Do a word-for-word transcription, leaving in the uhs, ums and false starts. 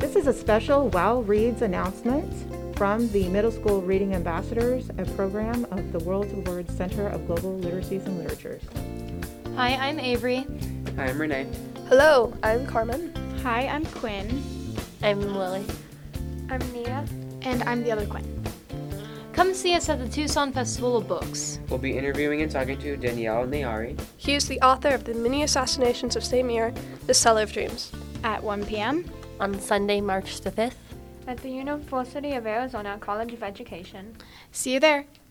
This is a special WOW Reads announcement from the Middle School Reading Ambassadors, a program of the World of Words Center of Global Literacies and Literatures. Hi, I'm Avery. Hi, I'm Renee. Hello, I'm Carmen. Hi, I'm Quinn. I'm Lily. I'm Nia. And I'm the other Quinn. Come see us at the Tucson Festival of Books. We'll be interviewing and talking to Danielle Nayari. He is the author of The Mini Assassinations of same year, The Cellar of Dreams. At one p.m. on Sunday, March the fifth. At the University of Arizona College of Education. See you there.